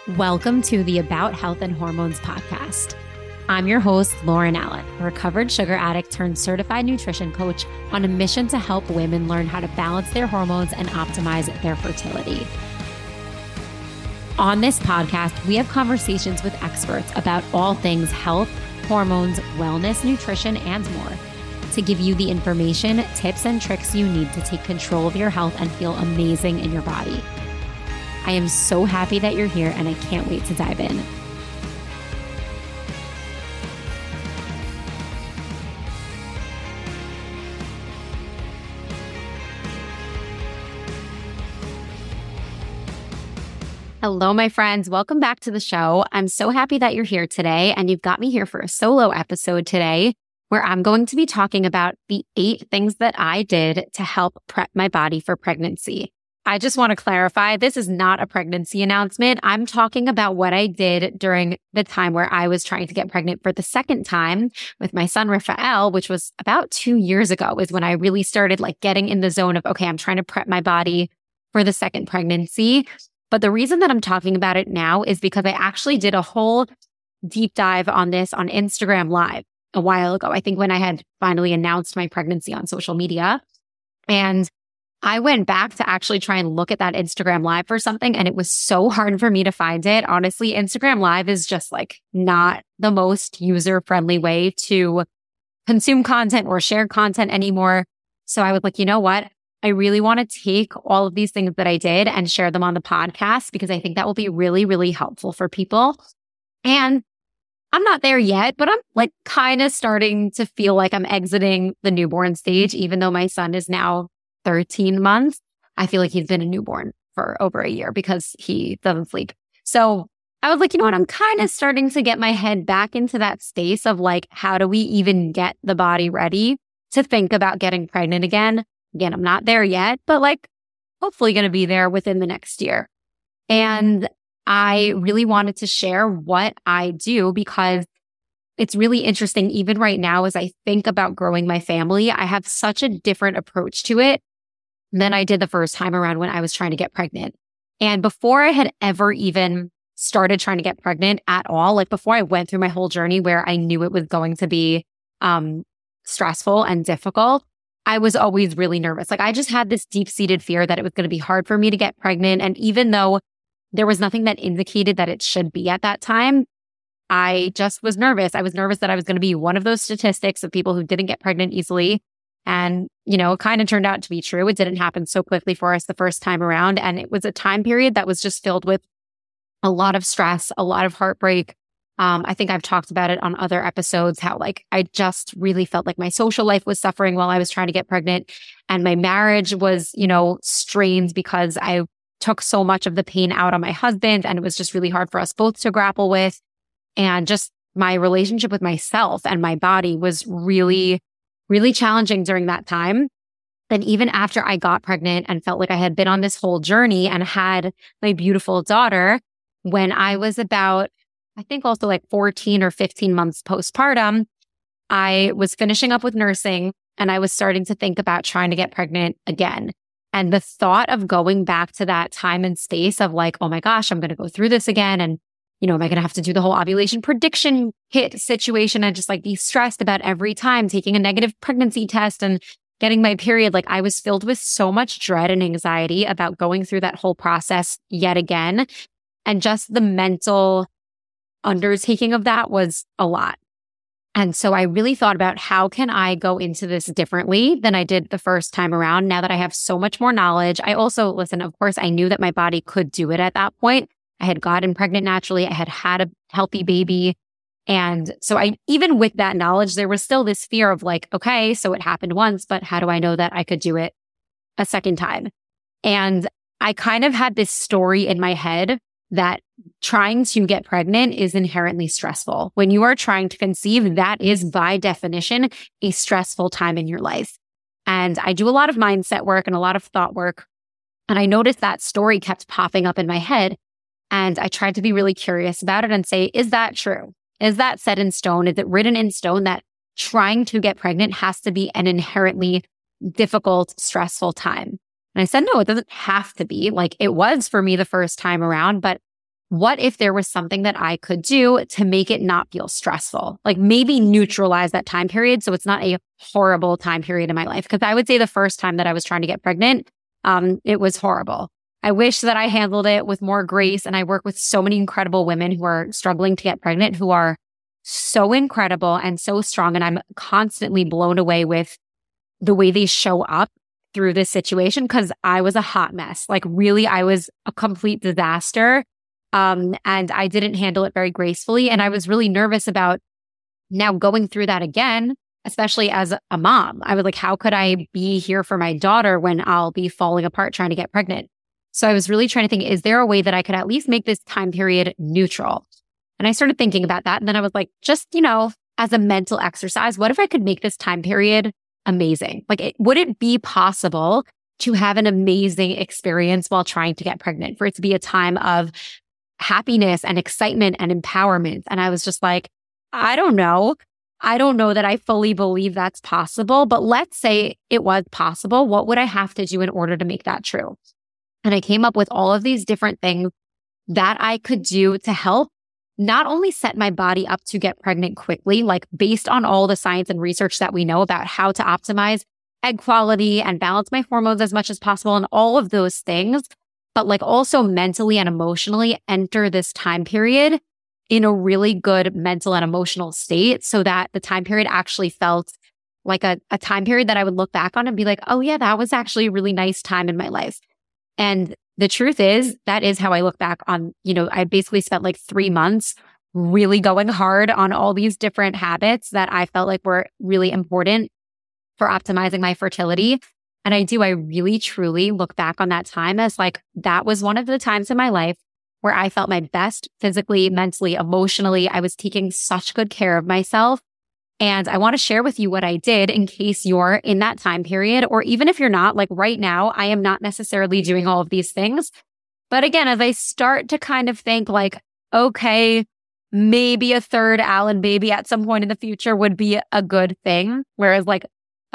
Welcome to the About Health and Hormones podcast. I'm your host, Lauren Allen, a recovered sugar addict turned certified nutrition coach on a mission to help women learn how to balance their hormones and optimize their fertility. On this podcast, we have conversations with experts about all things health, hormones, wellness, nutrition, and more to give you the information, tips, and tricks you need to take control of your health and feel amazing in your body. I am so happy that you're here and I can't wait to dive in. Hello, my friends. Welcome back to the show. I'm so happy that you're here today, and you've got me here for a solo episode today where I'm going to be talking about the 8 things that I did to help prep my body for pregnancy. I just want to clarify, this is not a pregnancy announcement. I'm talking about what I did during the time where I was trying to get pregnant for the second time with my son, Rafael, which was about 2 years ago, is when I really started getting in the zone of, okay, I'm trying to prep my body for the second pregnancy. But the reason that I'm talking about it now is because I actually did a whole deep dive on this on Instagram Live a while ago. I think when I had finally announced my pregnancy on social media. And I went back to actually try and look at that Instagram Live for something, and it was so hard for me to find it. Honestly, Instagram Live is just not the most user-friendly way to consume content or share content anymore. So I was like, you know what? I really want to take all of these things that I did and share them on the podcast because I think that will be really, really helpful for people. And I'm not there yet, but I'm kind of starting to feel like I'm exiting the newborn stage, even though my son is now 13 months. I feel like he's been a newborn for over a year because he doesn't sleep. So I was like, you know what? I'm kind of starting to get my head back into that space of how do we even get the body ready to think about getting pregnant again? Again, I'm not there yet, but hopefully going to be there within the next year. And I really wanted to share what I do because it's really interesting. Even right now, as I think about growing my family, I have such a different approach to it than I did the first time around when I was trying to get pregnant. And before I had ever even started trying to get pregnant at all, before I went through my whole journey where I knew it was going to be stressful and difficult, I was always really nervous. I just had this deep-seated fear that it was going to be hard for me to get pregnant. And even though there was nothing that indicated that it should be at that time, I just was nervous. I was nervous that I was going to be one of those statistics of people who didn't get pregnant easily. And, it kind of turned out to be true. It didn't happen so quickly for us the first time around. And it was a time period that was just filled with a lot of stress, a lot of heartbreak. I think I've talked about it on other episodes, how I just really felt like my social life was suffering while I was trying to get pregnant. And my marriage was, strained because I took so much of the pain out on my husband. And it was just really hard for us both to grapple with. And just my relationship with myself and my body was really, really challenging during that time. And even after I got pregnant and felt like I had been on this whole journey and had my beautiful daughter, when I was about, I think also 14 or 15 months postpartum, I was finishing up with nursing and I was starting to think about trying to get pregnant again. And the thought of going back to that time and space of oh my gosh, I'm going to go through this again. And am I going to have to do the whole ovulation prediction kit situation and just be stressed about every time taking a negative pregnancy test and getting my period? I was filled with so much dread and anxiety about going through that whole process yet again. And just the mental undertaking of that was a lot. And so I really thought about how can I go into this differently than I did the first time around now that I have so much more knowledge. I also, of course, I knew that my body could do it at that point. I had gotten pregnant naturally. I had a healthy baby. And so even with that knowledge, there was still this fear of okay, so it happened once, but how do I know that I could do it a second time? And I kind of had this story in my head that trying to get pregnant is inherently stressful. When you are trying to conceive, that is by definition a stressful time in your life. And I do a lot of mindset work and a lot of thought work. And I noticed that story kept popping up in my head. And I tried to be really curious about it and say, is that true? Is that set in stone? Is it written in stone that trying to get pregnant has to be an inherently difficult, stressful time? And I said, no, it doesn't have to be. Like it was for me the first time around, but what if there was something that I could do to make it not feel stressful? Like maybe neutralize that time period so it's not a horrible time period in my life. Because I would say the first time that I was trying to get pregnant, it was horrible. I wish that I handled it with more grace. And I work with so many incredible women who are struggling to get pregnant, who are so incredible and so strong. And I'm constantly blown away with the way they show up through this situation, because I was a hot mess. Like really, I was a complete disaster. And I didn't handle it very gracefully. And I was really nervous about now going through that again, especially as a mom. I was like, how could I be here for my daughter when I'll be falling apart trying to get pregnant? So I was really trying to think, is there a way that I could at least make this time period neutral? And I started thinking about that. And then I was like, just, as a mental exercise, what if I could make this time period amazing? Like, would it be possible to have an amazing experience while trying to get pregnant, for it to be a time of happiness and excitement and empowerment? And I was just like, I don't know. I don't know that I fully believe that's possible, but let's say it was possible. What would I have to do in order to make that true? And I came up with all of these different things that I could do to help not only set my body up to get pregnant quickly, like based on all the science and research that we know about how to optimize egg quality and balance my hormones as much as possible and all of those things, but like also mentally and emotionally enter this time period in a really good mental and emotional state, so that the time period actually felt like a time period that I would look back on and be like, oh yeah, that was actually a really nice time in my life. And the truth is, that is how I look back on, I basically spent like 3 months really going hard on all these different habits that I felt like were really important for optimizing my fertility. And I really truly look back on that time as like, that was one of the times in my life where I felt my best physically, mentally, emotionally. I was taking such good care of myself. And I want to share with you what I did in case you're in that time period, or even if you're not, like right now, I am not necessarily doing all of these things. But again, as I start to kind of think like, okay, maybe a third Alan baby at some point in the future would be a good thing. Whereas like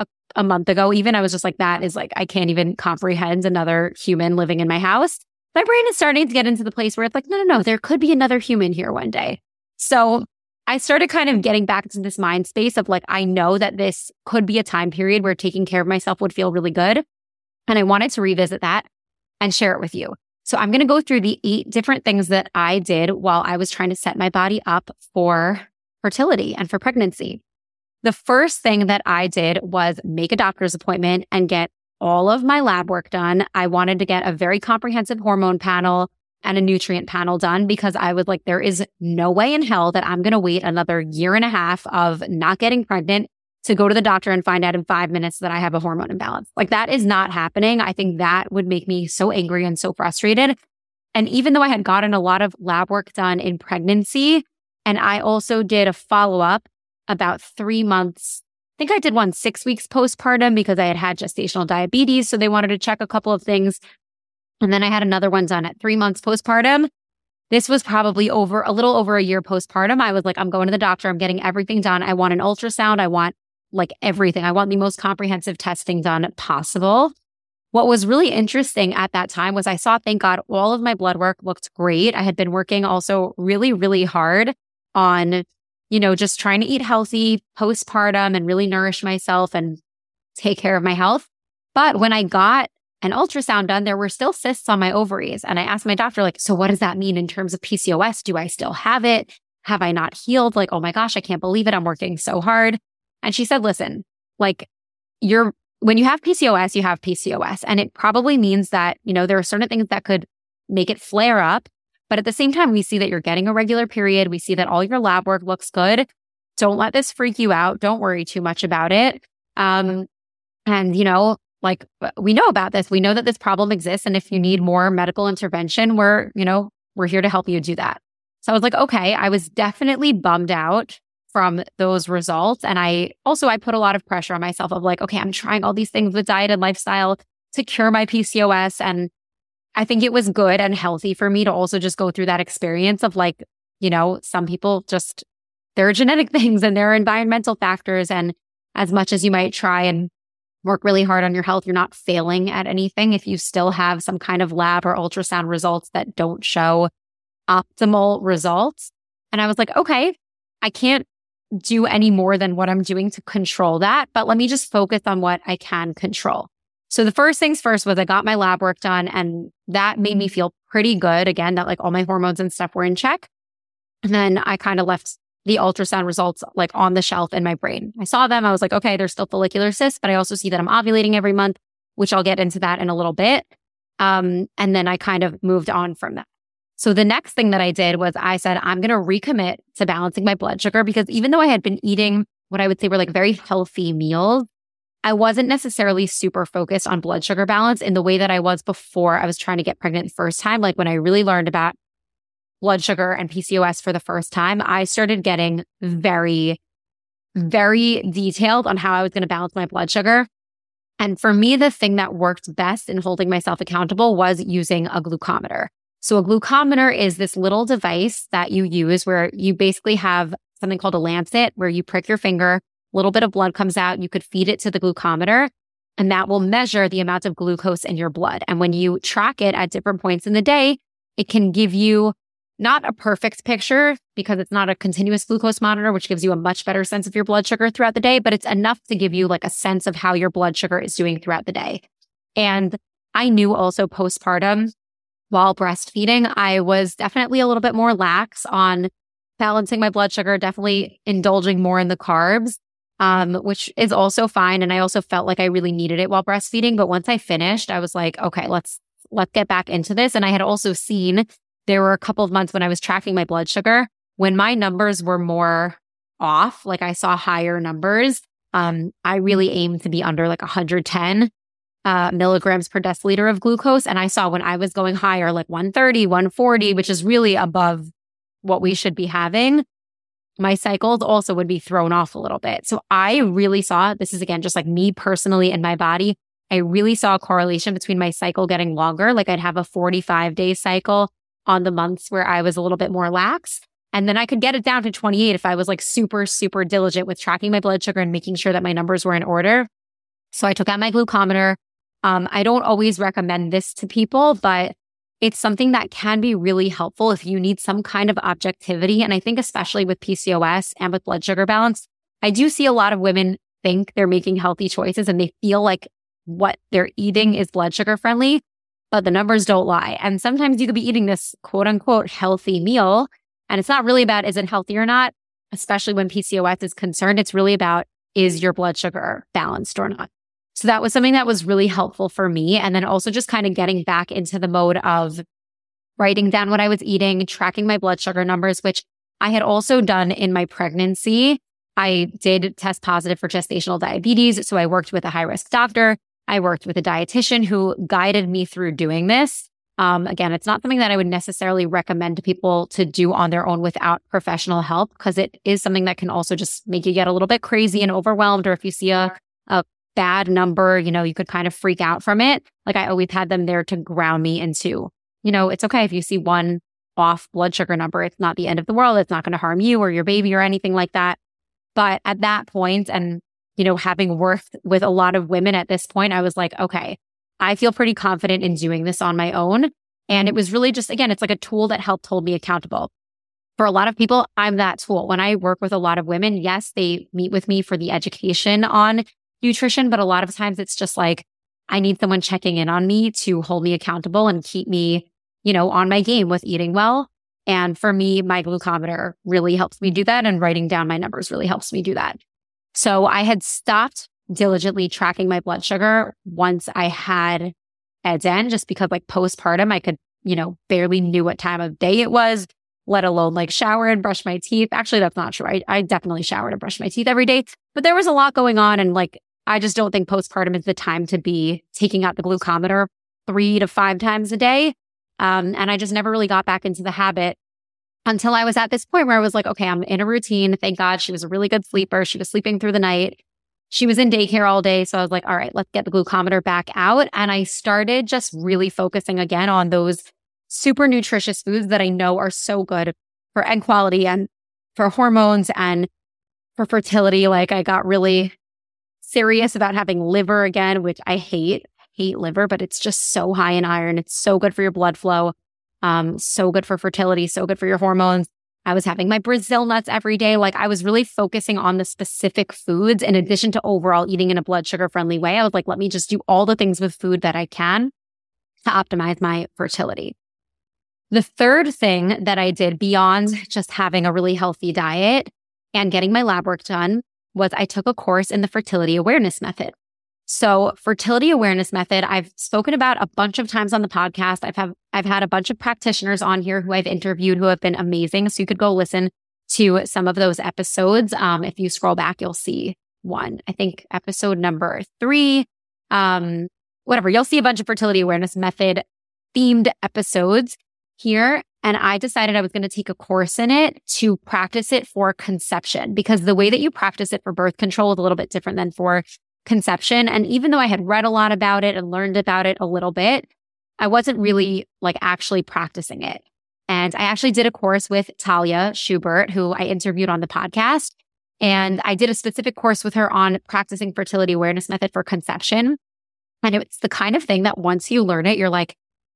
a month ago, even I was just like, that is like, I can't even comprehend another human living in my house. My brain is starting to get into the place where it's like, no, there could be another human here one day. So I started kind of getting back into this mind space of like, I know that this could be a time period where taking care of myself would feel really good. And I wanted to revisit that and share it with you. So I'm going to go through the 8 different things that I did while I was trying to set my body up for fertility and for pregnancy. The first thing that I did was make a doctor's appointment and get all of my lab work done. I wanted to get a very comprehensive hormone panel and a nutrient panel done, because I was like, there is no way in hell that I'm going to wait another 1.5 years of not getting pregnant to go to the doctor and find out in 5 minutes that I have a hormone imbalance. Like, that is not happening. I think that would make me so angry and so frustrated. And even though I had gotten a lot of lab work done in pregnancy, and I also did a follow-up about 3 months, I think I did one 6 weeks postpartum because I had had gestational diabetes. So they wanted to check a couple of things. And then I had another one done at 3 months postpartum. This was probably a little over a year postpartum. I was like, I'm going to the doctor. I'm getting everything done. I want an ultrasound. I want like everything. I want the most comprehensive testing done possible. What was really interesting at that time was I saw, thank God, all of my blood work looked great. I had been working also really, really hard on, just trying to eat healthy postpartum and really nourish myself and take care of my health. But when I got an ultrasound done, there were still cysts on my ovaries. And I asked my doctor, like, so what does that mean in terms of PCOS? Do I still have it? Have I not healed? Like, oh my gosh, I can't believe it. I'm working so hard. And she said, listen, like when you have PCOS, you have PCOS. And it probably means that, there are certain things that could make it flare up. But at the same time, we see that you're getting a regular period. We see that all your lab work looks good. Don't let this freak you out. Don't worry too much about it. And, like, we know about this. We know that this problem exists. And if you need more medical intervention, we're here to help you do that. So I was like, okay, I was definitely bummed out from those results. And I put a lot of pressure on myself of like, okay, I'm trying all these things with diet and lifestyle to cure my PCOS. And I think it was good and healthy for me to also just go through that experience of like, some people just, there are genetic things and there are environmental factors. And as much as you might try and work really hard on your health, you're not failing at anything if you still have some kind of lab or ultrasound results that don't show optimal results. And I was like, okay, I can't do any more than what I'm doing to control that, but let me just focus on what I can control. So the first things first was I got my lab work done, and that made me feel pretty good. Again, that like all my hormones and stuff were in check. And then I kind of left the ultrasound results like on the shelf in my brain. I saw them. I was like, okay, there's still follicular cysts, but I also see that I'm ovulating every month, which I'll get into that in a little bit. And then I kind of moved on from that. So the next thing that I did was I said, I'm going to recommit to balancing my blood sugar, because even though I had been eating what I would say were like very healthy meals, I wasn't necessarily super focused on blood sugar balance in the way that I was before I was trying to get pregnant the first time. Like when I really learned about blood sugar and PCOS for the first time, I started getting very, very detailed on how I was going to balance my blood sugar. And for me, the thing that worked best in holding myself accountable was using a glucometer. So a glucometer is this little device that you use where you basically have something called a lancet where you prick your finger, a little bit of blood comes out, you could feed it to the glucometer, and that will measure the amount of glucose in your blood. And when you track it at different points in the day, it can give you not a perfect picture because it's not a continuous glucose monitor, which gives you a much better sense of your blood sugar throughout the day, but it's enough to give you like a sense of how your blood sugar is doing throughout the day. And I knew also postpartum, while breastfeeding, I was definitely a little bit more lax on balancing my blood sugar, definitely indulging more in the carbs, which is also fine. And I also felt like I really needed it while breastfeeding. But once I finished, I was like, okay, let's get back into this. And I had also seen there were a couple of months when I was tracking my blood sugar when my numbers were more off, like I saw higher numbers. I really aimed to be under like 110 milligrams per deciliter of glucose. And I saw when I was going higher, like 130, 140, which is really above what we should be having, my cycles also would be thrown off a little bit. So I really saw, this is again, just like me personally and my body, I really saw a correlation between my cycle getting longer. Like I'd have a 45-day cycle on the months where I was a little bit more lax. And then I could get it down to 28 if I was like super, super diligent with tracking my blood sugar and making sure that my numbers were in order. So I took out my glucometer. I don't always recommend this to people, but it's something that can be really helpful if you need some kind of objectivity. And I think especially with PCOS and with blood sugar balance, I do see a lot of women think they're making healthy choices and they feel like what they're eating is blood sugar friendly, but the numbers don't lie. And sometimes you could be eating this quote unquote healthy meal, and it's not really about is it healthy or not, especially when PCOS is concerned. It's really about is your blood sugar balanced or not. So that was something that was really helpful for me. And then also just kind of getting back into the mode of writing down what I was eating, tracking my blood sugar numbers, which I had also done in my pregnancy. I did test positive for gestational diabetes. So I worked with a high-risk doctor. I worked with a dietitian who guided me through doing this. Again, it's not something that I would necessarily recommend to people to do on their own without professional help, because it is something that can also just make you get a little bit crazy and overwhelmed. Or if you see a bad number, you could kind of freak out from it. Like I always had them there to ground me into, it's okay if you see one off blood sugar number. It's not the end of the world. It's not going to harm you or your baby or anything like that. But at that point, and, having worked with a lot of women at this point, I was like, okay, I feel pretty confident in doing this on my own. And it was really just, again, it's like a tool that helped hold me accountable. For a lot of people, I'm that tool. When I work with a lot of women, yes, they meet with me for the education on nutrition, but a lot of times it's just like, I need someone checking in on me to hold me accountable and keep me, on my game with eating well. And for me, my glucometer really helps me do that. And writing down my numbers really helps me do that. So I had stopped diligently tracking my blood sugar once I had Eden, just because like postpartum, I could, barely knew what time of day it was, let alone like shower and brush my teeth. Actually, that's not true. I definitely showered and brushed my teeth every day, but there was a lot going on. And like, I just don't think postpartum is the time to be taking out the glucometer 3 to 5 times a day. And I just never really got back into the habit until I was at this point where I was like, okay, I'm in a routine. Thank God she was a really good sleeper. She was sleeping through the night. She was in daycare all day. So I was like, all right, let's get the glucometer back out. And I started just really focusing again on those super nutritious foods that I know are so good for egg quality and for hormones and for fertility. Like I got really serious about having liver again, which I hate liver, but it's just so high in iron. It's so good for your blood flow. So good for fertility, so good for your hormones. I was having my Brazil nuts every day. Like I was really focusing on the specific foods in addition to overall eating in a blood sugar friendly way. I was like, let me just do all the things with food that I can to optimize my fertility. The third thing that I did beyond just having a really healthy diet and getting my lab work done was I took a course in the fertility awareness method. So fertility awareness method, I've spoken about a bunch of times on the podcast. I've had a bunch of practitioners on here who I've interviewed who have been amazing. So you could go listen to some of those episodes. If you scroll back, you'll see one, I think episode number 3, whatever. You'll see a bunch of fertility awareness method themed episodes here. And I decided I was going to take a course in it to practice it for conception, because the way that you practice it for birth control is a little bit different than for conception. And even though I had read a lot about it and learned about it a little bit, I wasn't really like actually practicing it. And I actually did a course with Talia Schubert, who I interviewed on the podcast. And I did a specific course with her on practicing fertility awareness method for conception. And it's the kind of thing that once you learn it, you're like,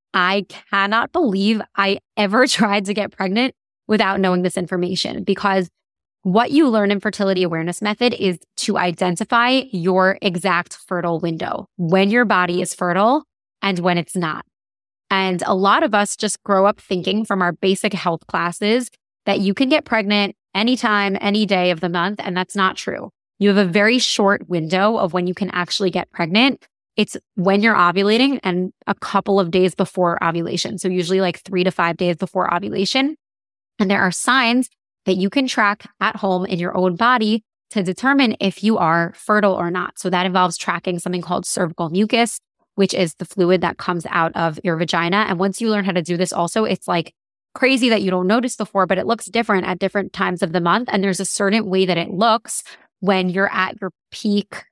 I cannot believe I ever tried to get pregnant without knowing this information, because what you learn in fertility awareness method is to identify your exact fertile window, when your body is fertile and when it's not. And a lot of us just grow up thinking from our basic health classes that you can get pregnant anytime, any day of the month. And that's not true. You have a very short window of when you can actually get pregnant. It's when you're ovulating and a couple of days before ovulation. So usually like 3 to 5 days before ovulation. And there are signs that you can track at home in your own body to determine if you are fertile or not. So that involves tracking something called cervical mucus, which is the fluid that comes out of your vagina. And once you learn how to do this also, it's like crazy that you don't notice before, but it looks different at different times of the month. And there's a certain way that it looks when you're at your peak,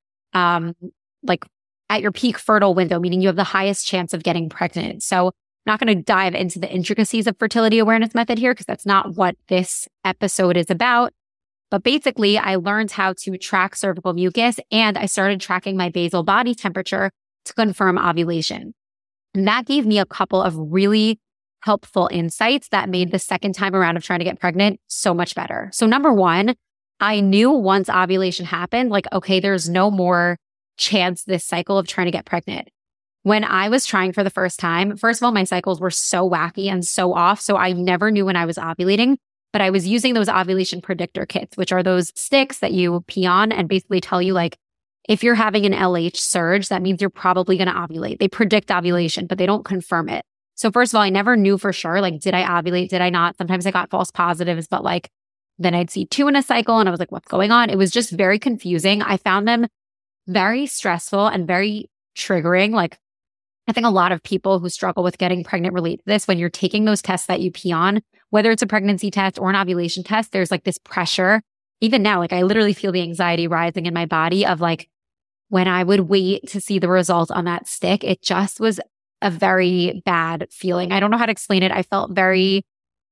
at your peak fertile window, meaning you have the highest chance of getting pregnant. So I'm not going to dive into the intricacies of fertility awareness method here, because that's not what this episode is about. But basically, I learned how to track cervical mucus, and I started tracking my basal body temperature to confirm ovulation. And that gave me a couple of really helpful insights that made the second time around of trying to get pregnant so much better. So number one, I knew once ovulation happened, like, okay, there's no more chance this cycle of trying to get pregnant. When I was trying for the first time, first of all, my cycles were so wacky and so off. So I never knew when I was ovulating, but I was using those ovulation predictor kits, which are those sticks that you pee on and basically tell you, like, if you're having an LH surge, that means you're probably going to ovulate. They predict ovulation, but they don't confirm it. So first of all, I never knew for sure, like, did I ovulate? Did I not? Sometimes I got false positives, but like, then I'd see 2 in a cycle and I was like, what's going on? It was just very confusing. I found them very stressful and very triggering. Like, I think a lot of people who struggle with getting pregnant relate to this. When you're taking those tests that you pee on, whether it's a pregnancy test or an ovulation test, there's like this pressure. Even now, like, I literally feel the anxiety rising in my body of like, when I would wait to see the result on that stick, it just was a very bad feeling. I don't know how to explain it. I felt very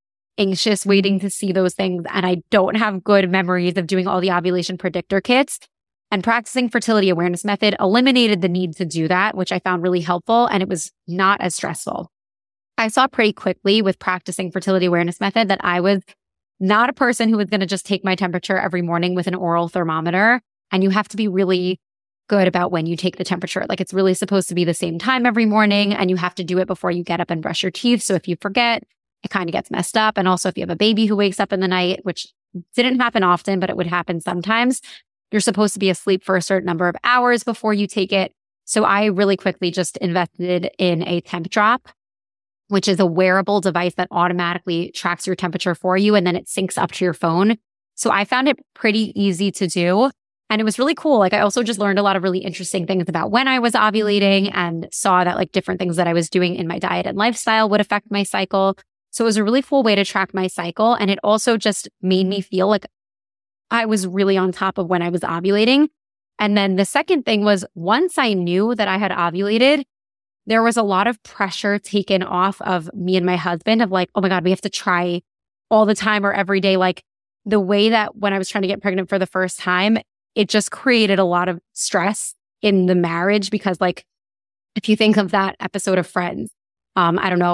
anxious waiting to see those things. And I don't have good memories of doing all the ovulation predictor kits. And practicing fertility awareness method eliminated the need to do that, which I found really helpful. And it was not as stressful. I saw pretty quickly with practicing fertility awareness method that I was not a person who was going to just take my temperature every morning with an oral thermometer. And you have to be really good about when you take the temperature. Like, it's really supposed to be the same time every morning, and you have to do it before you get up and brush your teeth. So if you forget, it kind of gets messed up. And also if you have a baby who wakes up in the night, which didn't happen often, but it would happen sometimes, you're supposed to be asleep for a certain number of hours before you take it. So I really quickly just invested in a temp drop, which is a wearable device that automatically tracks your temperature for you, and then it syncs up to your phone. So I found it pretty easy to do. And it was really cool. Like, I also just learned a lot of really interesting things about when I was ovulating and saw that like different things that I was doing in my diet and lifestyle would affect my cycle. So it was a really cool way to track my cycle. And it also just made me feel like I was really on top of when I was ovulating. And then the second thing was, once I knew that I had ovulated, there was a lot of pressure taken off of me and my husband of like, oh my God, we have to try all the time or every day. Like, the way that when I was trying to get pregnant for the first time, it just created a lot of stress in the marriage, because like, if you think of that episode of Friends, I don't know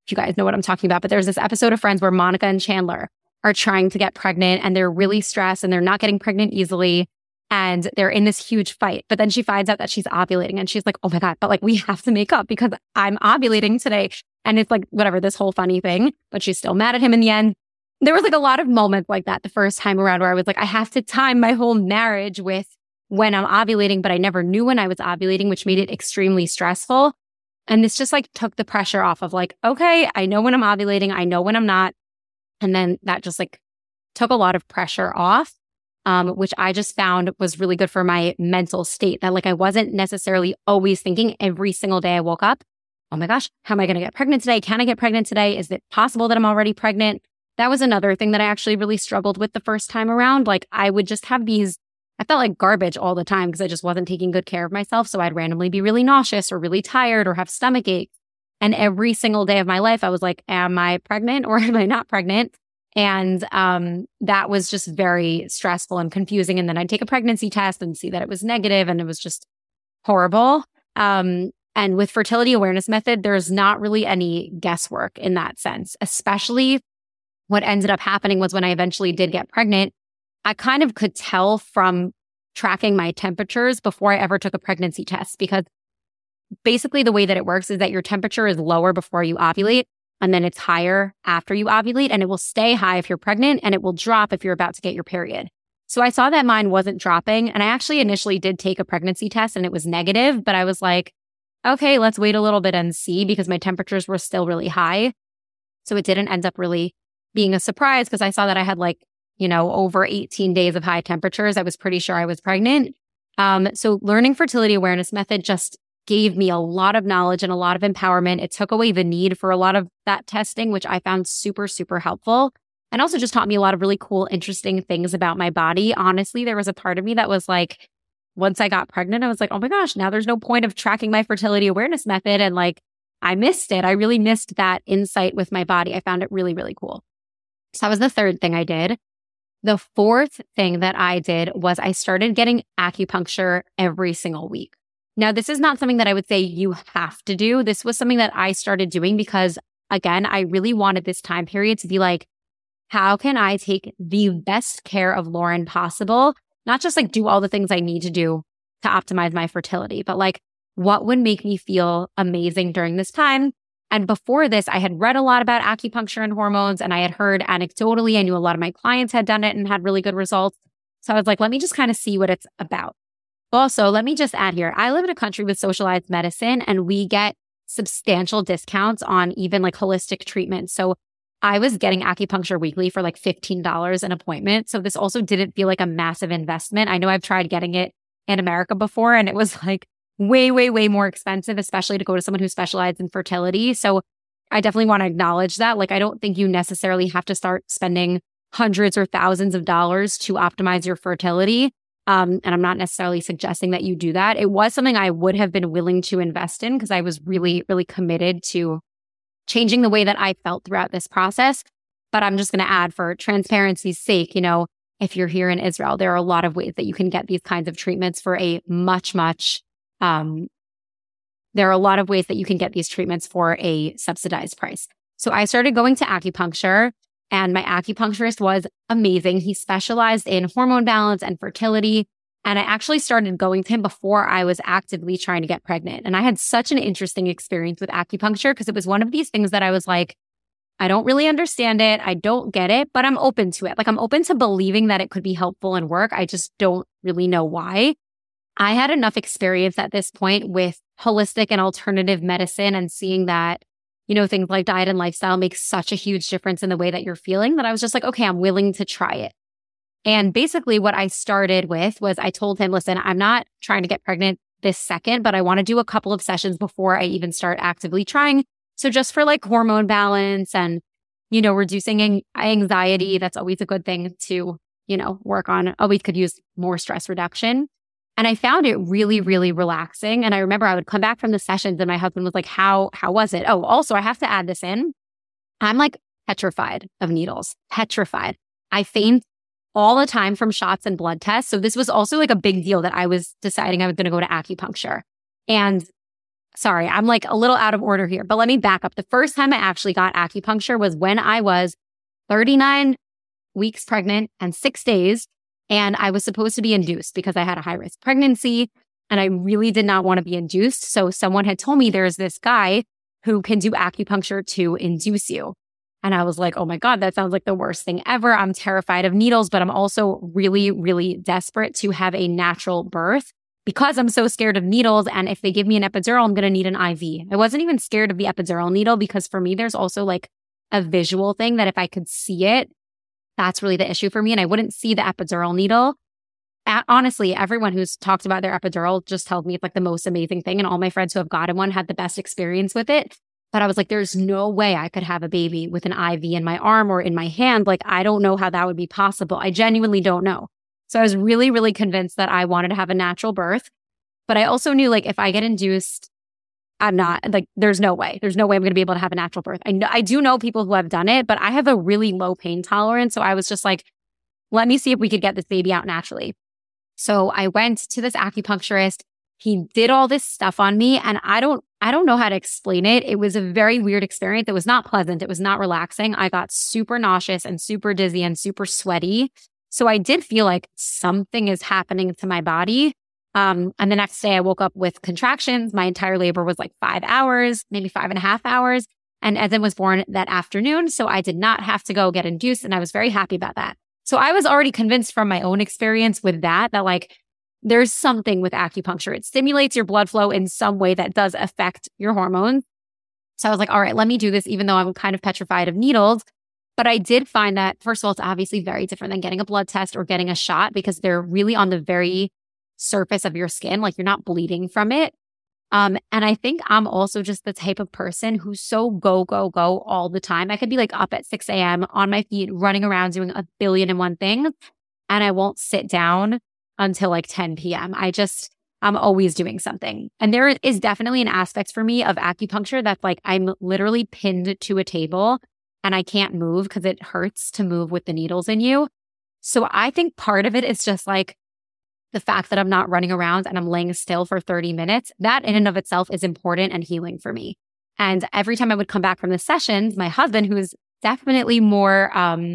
if you guys know what I'm talking about, but there's this episode of Friends where Monica and Chandler are trying to get pregnant and they're really stressed and they're not getting pregnant easily. And they're in this huge fight. But then she finds out that she's ovulating and she's like, oh my God, but like we have to make up because I'm ovulating today. And it's like, whatever, this whole funny thing, but she's still mad at him in the end. There was like a lot of moments like that the first time around where I was like, I have to time my whole marriage with when I'm ovulating, but I never knew when I was ovulating, which made it extremely stressful. And this just like took the pressure off of like, okay, I know when I'm ovulating, I know when I'm not. And then that just like took a lot of pressure off, which I just found was really good for my mental state, that like I wasn't necessarily always thinking every single day I woke up, oh my gosh, how am I going to get pregnant today? Can I get pregnant today? Is it possible that I'm already pregnant? That was another thing that I actually really struggled with the first time around. Like I would just have I felt like garbage all the time because I just wasn't taking good care of myself. So I'd randomly be really nauseous or really tired or have stomach aches. And every single day of my life, I was like, am I pregnant or am I not pregnant? And that was just very stressful and confusing. And then I'd take a pregnancy test and see that it was negative, and it was just horrible. And with fertility awareness method, there's not really any guesswork in that sense. Especially what ended up happening was when I eventually did get pregnant, I kind of could tell from tracking my temperatures before I ever took a pregnancy test, because basically the way that it works is that your temperature is lower before you ovulate, and then it's higher after you ovulate, and it will stay high if you're pregnant, and it will drop if you're about to get your period. So I saw that mine wasn't dropping, and I actually initially did take a pregnancy test and it was negative, but I was like, okay, let's wait a little bit and see, because my temperatures were still really high. So it didn't end up really being a surprise because I saw that I had like, over 18 days of high temperatures. I was pretty sure I was pregnant. So learning fertility awareness method just gave me a lot of knowledge and a lot of empowerment. It took away the need for a lot of that testing, which I found super, super helpful. And also just taught me a lot of really cool, interesting things about my body. Honestly, there was a part of me that was like, once I got pregnant, I was like, oh my gosh, now there's no point of tracking my fertility awareness method. And like, I missed it. I really missed that insight with my body. I found it really, really cool. So that was the third thing I did. The fourth thing that I did was I started getting acupuncture every single week. Now, this is not something that I would say you have to do. This was something that I started doing because, again, I really wanted this time period to be like, how can I take the best care of Lauren possible? Not just like do all the things I need to do to optimize my fertility, but like what would make me feel amazing during this time? And before this, I had read a lot about acupuncture and hormones, and I had heard anecdotally, I knew a lot of my clients had done it and had really good results. So I was like, let me just kind of see what it's about. Also, let me just add here, I live in a country with socialized medicine, and we get substantial discounts on even like holistic treatments. So I was getting acupuncture weekly for like $15 an appointment. So this also didn't feel like a massive investment. I know I've tried getting it in America before, and it was like way, way, way more expensive, especially to go to someone who specializes in fertility. So I definitely want to acknowledge that. Like, I don't think you necessarily have to start spending hundreds or thousands of dollars to optimize your fertility. And I'm not necessarily suggesting that you do that. It was something I would have been willing to invest in because I was really, really committed to changing the way that I felt throughout this process. But I'm just going to add, for transparency's sake, if you're here in Israel, there are a lot of ways that you can get these kinds of treatments for a there are a lot of ways that you can get these treatments for a subsidized price. So I started going to acupuncture, and my acupuncturist was amazing. He specialized in hormone balance and fertility. And I actually started going to him before I was actively trying to get pregnant. And I had such an interesting experience with acupuncture because it was one of these things that I was like, I don't really understand it. I don't get it, but I'm open to it. Like, I'm open to believing that it could be helpful and work. I just don't really know why. I had enough experience at this point with holistic and alternative medicine and seeing that, things like diet and lifestyle make such a huge difference in the way that you're feeling, that I was just like, okay, I'm willing to try it. And basically what I started with was I told him, listen, I'm not trying to get pregnant this second, but I want to do a couple of sessions before I even start actively trying. So just for like hormone balance and, reducing anxiety, that's always a good thing to, work on. Always could use more stress reduction. And I found it really, really relaxing. And I remember I would come back from the sessions and my husband was like, how was it? Oh, also, I have to add this in. I'm like petrified of needles, petrified. I faint all the time from shots and blood tests. So this was also like a big deal that I was deciding I was going to go to acupuncture. And sorry, I'm like a little out of order here, but let me back up. The first time I actually got acupuncture was when I was 39 weeks pregnant and 6 days. And I was supposed to be induced because I had a high risk pregnancy and I really did not want to be induced. So someone had told me there's this guy who can do acupuncture to induce you. And I was like, oh my God, that sounds like the worst thing ever. I'm terrified of needles, but I'm also really, really desperate to have a natural birth because I'm so scared of needles. And if they give me an epidural, I'm going to need an IV. I wasn't even scared of the epidural needle because for me, there's also like a visual thing that if I could see it, that's really the issue for me. And I wouldn't see the epidural needle. Honestly, everyone who's talked about their epidural just tells me it's like the most amazing thing. And all my friends who have gotten one had the best experience with it. But I was like, there's no way I could have a baby with an IV in my arm or in my hand. Like, I don't know how that would be possible. I genuinely don't know. So I was really, really convinced that I wanted to have a natural birth. But I also knew like if I get induced, I'm not like, there's no way I'm going to be able to have a natural birth. I do know people who have done it, but I have a really low pain tolerance. So I was just like, let me see if we could get this baby out naturally. So I went to this acupuncturist. He did all this stuff on me and I don't know how to explain it. It was a very weird experience. It was not pleasant. It was not relaxing. I got super nauseous and super dizzy and super sweaty. So I did feel like something is happening to my body. And the next day I woke up with contractions. My entire labor was like 5 hours, maybe 5.5 hours. And Evan was born that afternoon. So I did not have to go get induced. And I was very happy about that. So I was already convinced from my own experience with that like there's something with acupuncture. It stimulates your blood flow in some way that does affect your hormones. So I was like, all right, let me do this, even though I'm kind of petrified of needles. But I did find that, first of all, it's obviously very different than getting a blood test or getting a shot because they're really on the very surface of your skin. Like you're not bleeding from it. And I think I'm also just the type of person who's so go all the time. I could be like up at 6 a.m. on my feet, running around doing a billion and one things. And I won't sit down until like 10 p.m. I'm always doing something. And there is definitely an aspect for me of acupuncture that's like I'm literally pinned to a table and I can't move because it hurts to move with the needles in you. So I think part of it is just like the fact that I'm not running around and I'm laying still for 30 minutes. That in and of itself is important and healing for me. And every time I would come back from the sessions, my husband, who is definitely more,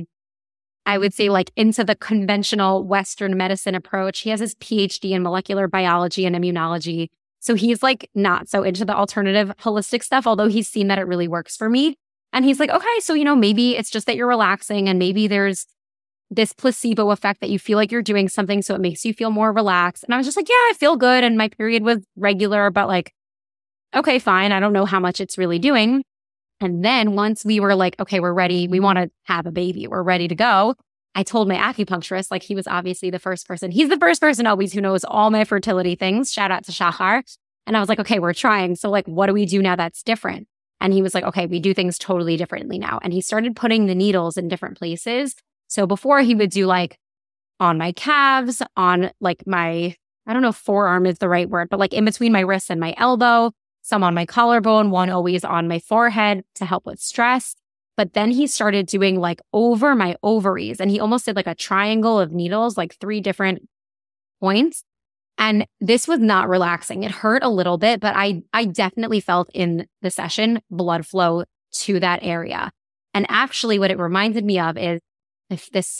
I would say like into the conventional Western medicine approach. He has his PhD in molecular biology and immunology. So he's like not so into the alternative holistic stuff, although he's seen that it really works for me. And he's like, okay, so, maybe it's just that you're relaxing and maybe there's this placebo effect that you feel like you're doing something. So it makes you feel more relaxed. And I was just like, yeah, I feel good. And my period was regular, but like, okay, fine. I don't know how much it's really doing. And then once we were like, okay, we're ready. We want to have a baby. We're ready to go. I told my acupuncturist, like he was obviously the first person. He's the first person always who knows all my fertility things. Shout out to Shahar. And I was like, okay, we're trying. So like, what do we do now that's different? And he was like, okay, we do things totally differently now. And he started putting the needles in different places. So before he would do like on my calves, on like my, I don't know if forearm is the right word, but like in between my wrist and my elbow, some on my collarbone, one always on my forehead to help with stress. But then he started doing like over my ovaries and he almost did like a triangle of needles, like 3 different points. And this was not relaxing. It hurt a little bit, but I definitely felt in the session blood flow to that area. And actually what it reminded me of is if this,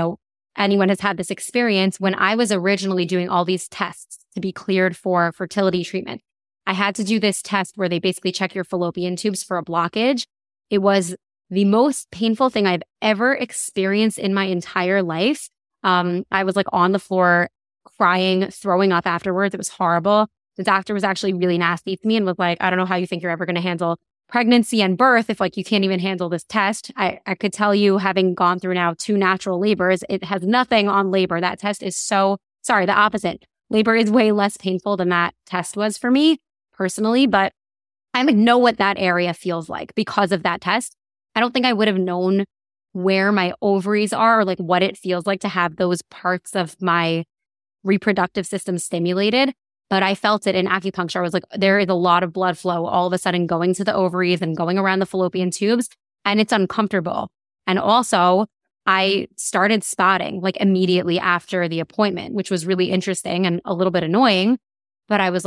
anyone has had this experience, when I was originally doing all these tests to be cleared for fertility treatment, I had to do this test where they basically check your fallopian tubes for a blockage. It was the most painful thing I've ever experienced in my entire life. I was like on the floor crying, throwing up afterwards. It was horrible. The doctor was actually really nasty to me and was like, I don't know how you think you're ever going to handle pregnancy and birth if like you can't even handle this test. I could tell you, having gone through now 2 natural labors, it has nothing on labor. That test is the opposite. Labor is way less painful than that test was for me personally, but I like know what that area feels like because of that test. I don't think I would have known where my ovaries are or like what it feels like to have those parts of my reproductive system stimulated. But I felt it in acupuncture. I was like, there is a lot of blood flow all of a sudden going to the ovaries and going around the fallopian tubes, and it's uncomfortable. And also, I started spotting like immediately after the appointment, which was really interesting and a little bit annoying. But I was like,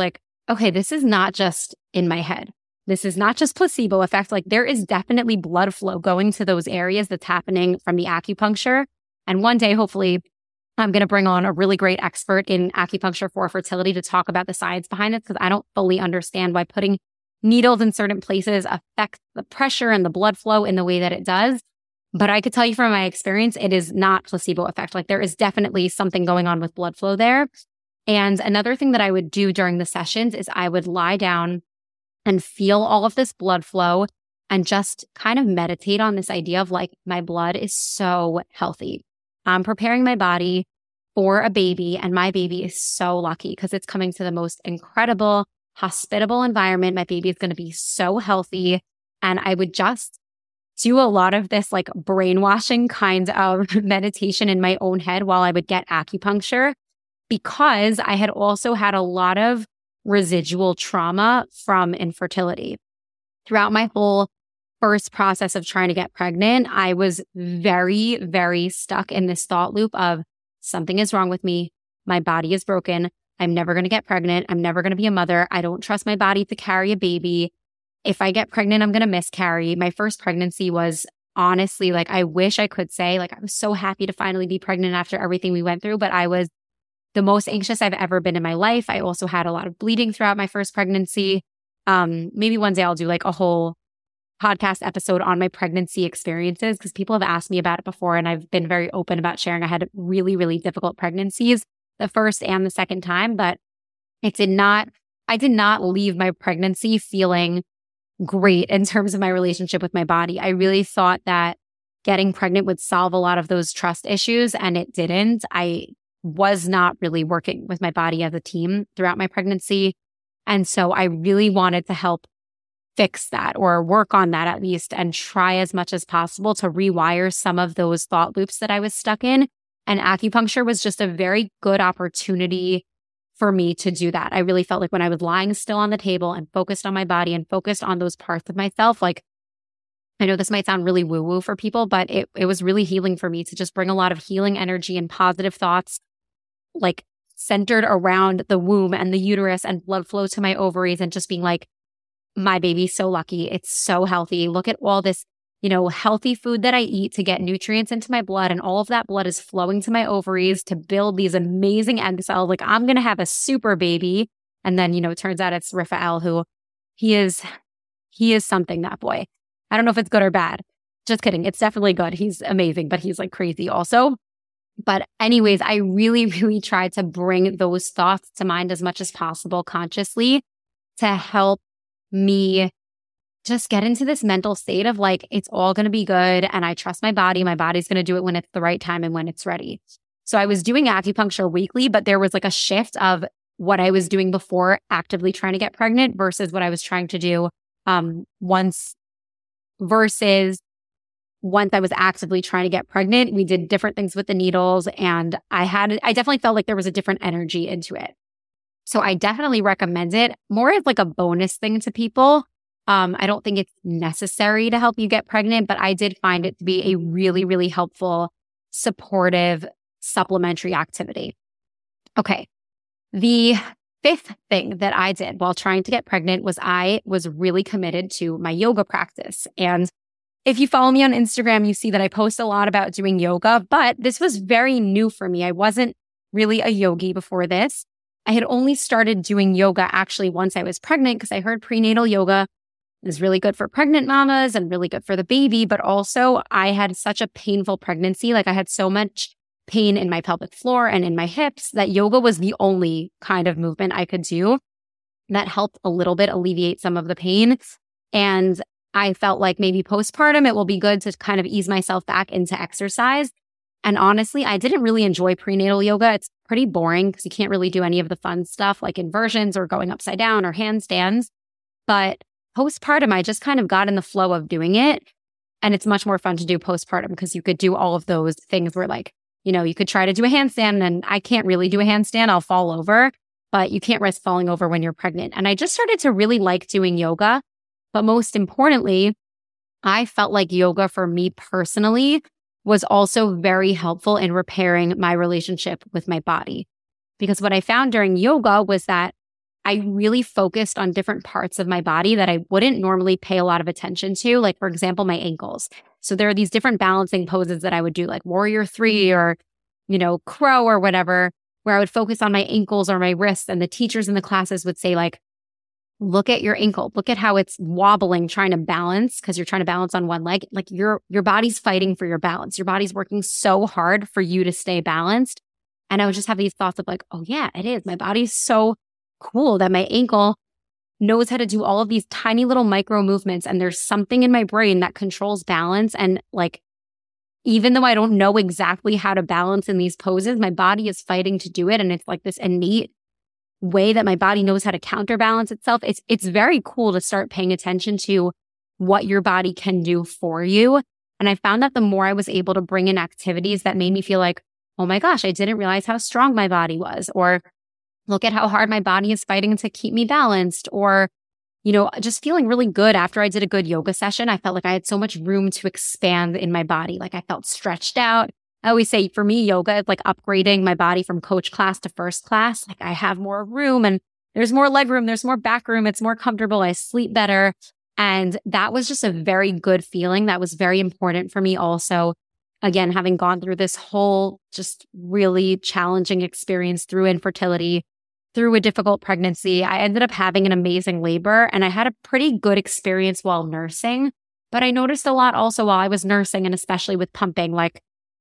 okay, this is not just in my head. This is not just placebo effect. Like there is definitely blood flow going to those areas that's happening from the acupuncture. And one day, hopefully, I'm going to bring on a really great expert in acupuncture for fertility to talk about the science behind it, because I don't fully understand why putting needles in certain places affects the pressure and the blood flow in the way that it does. But I could tell you from my experience, it is not placebo effect. Like there is definitely something going on with blood flow there. And another thing that I would do during the sessions is I would lie down and feel all of this blood flow and just kind of meditate on this idea of like, my blood is so healthy. I'm preparing my body for a baby, and my baby is so lucky because it's coming to the most incredible, hospitable environment. My baby is going to be so healthy. And I would just do a lot of this like brainwashing kind of meditation in my own head while I would get acupuncture, because I had also had a lot of residual trauma from infertility. Throughout my whole first process of trying to get pregnant, I was very, very stuck in this thought loop of something is wrong with me. My body is broken. I'm never going to get pregnant. I'm never going to be a mother. I don't trust my body to carry a baby. If I get pregnant, I'm going to miscarry. My first pregnancy was honestly like, I wish I could say like, I was so happy to finally be pregnant after everything we went through, but I was the most anxious I've ever been in my life. I also had a lot of bleeding throughout my first pregnancy. Maybe one day I'll do like a whole podcast episode on my pregnancy experiences, because people have asked me about it before and I've been very open about sharing. I had really, really difficult pregnancies the first and the second time, but I did not leave my pregnancy feeling great in terms of my relationship with my body. I really thought that getting pregnant would solve a lot of those trust issues, and it didn't. I was not really working with my body as a team throughout my pregnancy. And so I really wanted to help fix that, or work on that at least, and try as much as possible to rewire some of those thought loops that I was stuck in. And acupuncture was just a very good opportunity for me to do that. I really felt like when I was lying still on the table and focused on my body and focused on those parts of myself, like, I know this might sound really woo-woo for people, but it was really healing for me to just bring a lot of healing energy and positive thoughts, like centered around the womb and the uterus and blood flow to my ovaries, and just being like, my baby's so lucky. It's so healthy. Look at all this, healthy food that I eat to get nutrients into my blood. And all of that blood is flowing to my ovaries to build these amazing egg cells. Like, I'm going to have a super baby. And then, it turns out it's Raphael, who he is something, that boy. I don't know if it's good or bad. Just kidding. It's definitely good. He's amazing, but he's like crazy also. But anyways, I really, really tried to bring those thoughts to mind as much as possible consciously to help me just get into this mental state of like, it's all going to be good. And I trust my body. My body's going to do it when it's the right time and when it's ready. So I was doing acupuncture weekly, but there was like a shift of what I was doing before actively trying to get pregnant versus what I was trying to do once I was actively trying to get pregnant. We did different things with the needles, and I definitely felt like there was a different energy into it. So I definitely recommend it more as like a bonus thing to people. I don't think it's necessary to help you get pregnant, but I did find it to be a really, really helpful, supportive, supplementary activity. Okay. The fifth thing that I did while trying to get pregnant was I was really committed to my yoga practice. And if you follow me on Instagram, you see that I post a lot about doing yoga, but this was very new for me. I wasn't really a yogi before this. I had only started doing yoga actually once I was pregnant, because I heard prenatal yoga is really good for pregnant mamas and really good for the baby. But also I had such a painful pregnancy. Like, I had so much pain in my pelvic floor and in my hips that yoga was the only kind of movement I could do that helped a little bit alleviate some of the pain. And I felt like maybe postpartum, it will be good to kind of ease myself back into exercise. And honestly, I didn't really enjoy prenatal yoga. It's pretty boring because you can't really do any of the fun stuff like inversions or going upside down or handstands. But postpartum, I just kind of got in the flow of doing it. And it's much more fun to do postpartum because you could do all of those things where, like, you could try to do a handstand, and I can't really do a handstand. I'll fall over, but you can't risk falling over when you're pregnant. And I just started to really like doing yoga. But most importantly, I felt like yoga for me personally was also very helpful in repairing my relationship with my body. Because what I found during yoga was that I really focused on different parts of my body that I wouldn't normally pay a lot of attention to. Like, for example, my ankles. So there are these different balancing poses that I would do, like Warrior 3 or, crow or whatever, where I would focus on my ankles or my wrists. And the teachers in the classes would say, like, look at your ankle. Look at how it's wobbling, trying to balance, because you're trying to balance on one leg. Like your body's fighting for your balance. Your body's working so hard for you to stay balanced. And I would just have these thoughts of like, oh yeah, it is. My body's so cool that my ankle knows how to do all of these tiny little micro movements. And there's something in my brain that controls balance. And like, even though I don't know exactly how to balance in these poses, my body is fighting to do it. And it's like this innate way that my body knows how to counterbalance itself. It's very cool to start paying attention to what your body can do for you. And I found that the more I was able to bring in activities that made me feel like, oh my gosh, I didn't realize how strong my body was, or look at how hard my body is fighting to keep me balanced, or, just feeling really good after I did a good yoga session. I felt like I had so much room to expand in my body. Like I felt stretched out. I always say for me, yoga is like upgrading my body from coach class to first class. Like I have more room and there's more leg room. There's more back room. It's more comfortable. I sleep better. And that was just a very good feeling. That was very important for me also. Again, having gone through this whole just really challenging experience through infertility, through a difficult pregnancy, I ended up having an amazing labor and I had a pretty good experience while nursing. But I noticed a lot also while I was nursing and especially with pumping. Like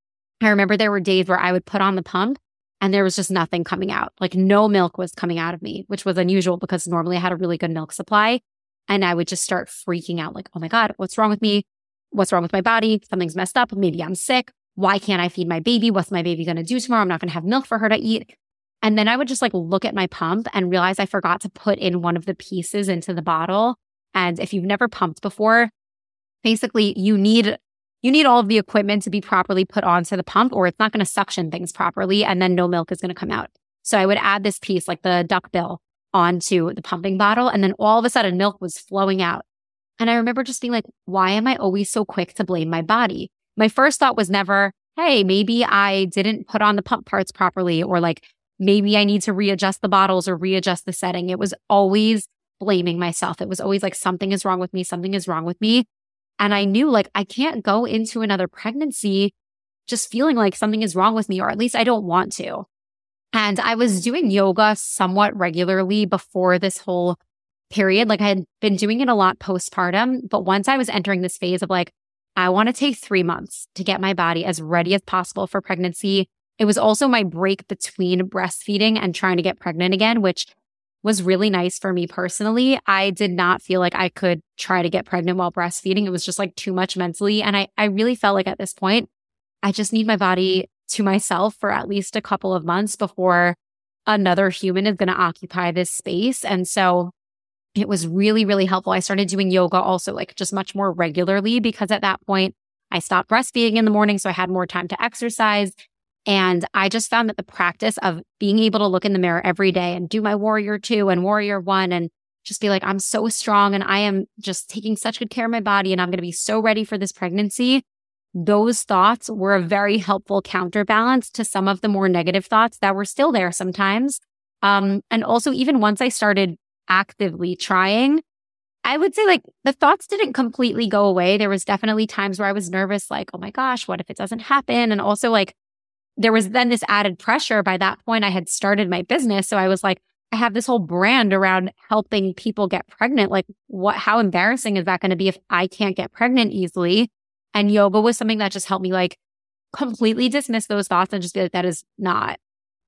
I remember there were days where I would put on the pump and there was just nothing coming out. Like no milk was coming out of me, which was unusual because normally I had a really good milk supply. And I would just start freaking out like, oh my God, what's wrong with me? What's wrong with my body? Something's messed up. Maybe I'm sick. Why can't I feed my baby? What's my baby going to do tomorrow? I'm not going to have milk for her to eat. And then I would just like look at my pump and realize I forgot to put in one of the pieces into the bottle. And if you've never pumped before, basically you need all of the equipment to be properly put onto the pump or it's not going to suction things properly and then no milk is going to come out. So I would add this piece like the duck bill onto the pumping bottle and then all of a sudden milk was flowing out. And I remember just being like, why am I always so quick to blame my body? My first thought was never, hey, maybe I didn't put on the pump parts properly or like maybe I need to readjust the bottles or readjust the setting. It was always blaming myself. It was always like something is wrong with me. Something is wrong with me. And I knew like I can't go into another pregnancy just feeling like something is wrong with me, or at least I don't want to. And I was doing yoga somewhat regularly before this whole period. Like I had been doing it a lot postpartum, but once I was entering this phase of like, I want to take 3 months to get my body as ready as possible for pregnancy. It was also my break between breastfeeding and trying to get pregnant again, which was really nice for me personally. I did not feel like I could try to get pregnant while breastfeeding. It was just like too much mentally. And I really felt like at this point, I just need my body to myself for at least a couple of months before another human is going to occupy this space. And so it was really, really helpful. I started doing yoga also like just much more regularly because at that point I stopped breastfeeding in the morning. So I had more time to exercise. And I just found that the practice of being able to look in the mirror every day and do my Warrior 2 and Warrior 1 and just be like, I'm so strong and I am just taking such good care of my body and I'm going to be so ready for this pregnancy. Those thoughts were a very helpful counterbalance to some of the more negative thoughts that were still there sometimes. And also even once I started actively trying, I would say like the thoughts didn't completely go away. There was definitely times where I was nervous, like, oh my gosh, what if it doesn't happen? And also like, there was then this added pressure. By that point, I had started my business. So I was like, I have this whole brand around helping people get pregnant. Like how embarrassing is that going to be if I can't get pregnant easily? And yoga was something that just helped me like completely dismiss those thoughts and just be like, that is not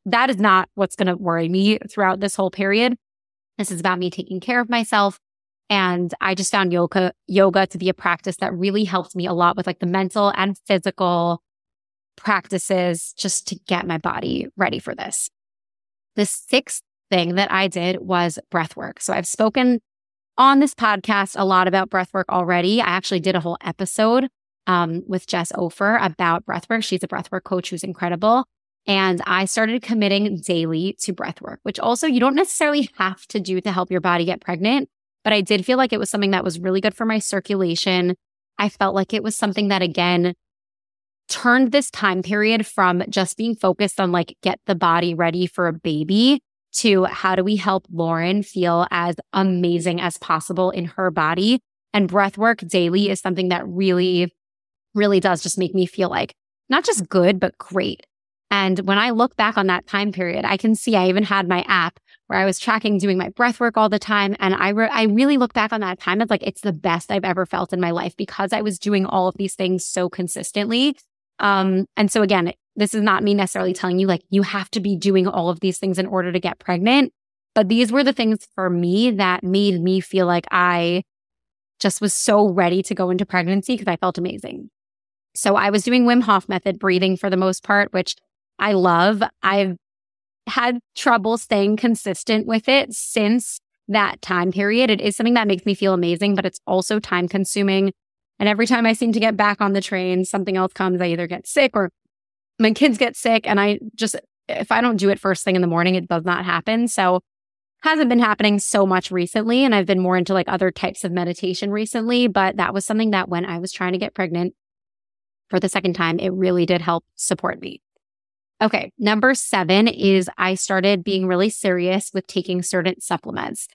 what's going to worry me throughout this whole period. This is about me taking care of myself. And I just found yoga to be a practice that really helped me a lot with like the mental and physical practices just to get my body ready for this. The sixth thing that I did was breath work. So I've spoken on this podcast a lot about breath work already. I actually did a whole episode with Jess Ofer about breath work. She's a breath work coach who's incredible. And I started committing daily to breath work, which also you don't necessarily have to do to help your body get pregnant. But I did feel like it was something that was really good for my circulation. I felt like it was something that, again, turned this time period from just being focused on like get the body ready for a baby to how do we help Lauren feel as amazing as possible in her body. And breath work daily is something that really, really does just make me feel like not just good, but great. And when I look back on that time period, I can see I even had my app where I was tracking doing my breath work all the time. And I really look back on that time as like, it's the best I've ever felt in my life because I was doing all of these things so consistently. And so again, this is not me necessarily telling you like, you have to be doing all of these things in order to get pregnant. But these were the things for me that made me feel like I just was so ready to go into pregnancy because I felt amazing. So I was doing Wim Hof method breathing for the most part, which I love. I've had trouble staying consistent with it since that time period. It is something that makes me feel amazing, but it's also time consuming. And every time I seem to get back on the train, something else comes. I either get sick or my kids get sick. And if I don't do it first thing in the morning, it does not happen. So hasn't been happening so much recently. And I've been more into like other types of meditation recently. But that was something that when I was trying to get pregnant for the second time, it really did help support me. Okay, number 7 is I started being really serious with taking certain supplements.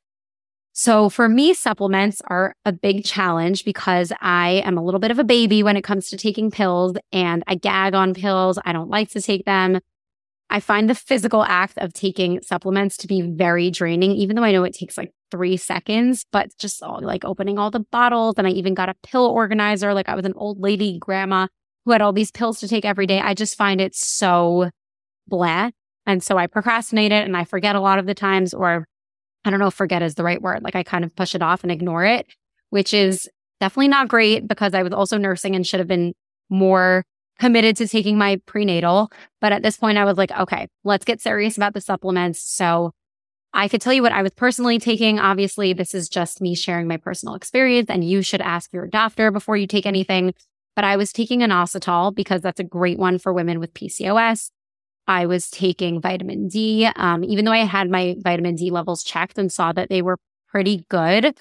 So for me, supplements are a big challenge because I am a little bit of a baby when it comes to taking pills and I gag on pills. I don't like to take them. I find the physical act of taking supplements to be very draining, even though I know it takes like 3 seconds, but just like opening all the bottles. And I even got a pill organizer. Like I was an old lady grandma who had all these pills to take every day. I just find it so blah. And so I procrastinate it and I forget a lot of the times, or I don't know if forget is the right word. Like I kind of push it off and ignore it, which is definitely not great because I was also nursing and should have been more committed to taking my prenatal. But at this point I was like, okay, let's get serious about the supplements. So I could tell you what I was personally taking. Obviously, this is just me sharing my personal experience and you should ask your doctor before you take anything. But I was taking inositol because that's a great one for women with PCOS. I was taking vitamin D, even though I had my vitamin D levels checked and saw that they were pretty good.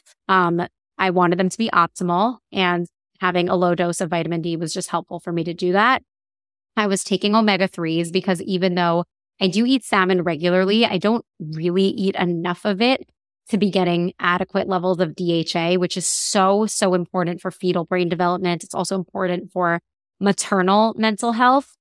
I wanted them to be optimal, and having a low dose of vitamin D was just helpful for me to do that. I was taking omega-3s because even though I do eat salmon regularly, I don't really eat enough of it to be getting adequate levels of DHA, which is so, so important for fetal brain development. It's also important for maternal mental health.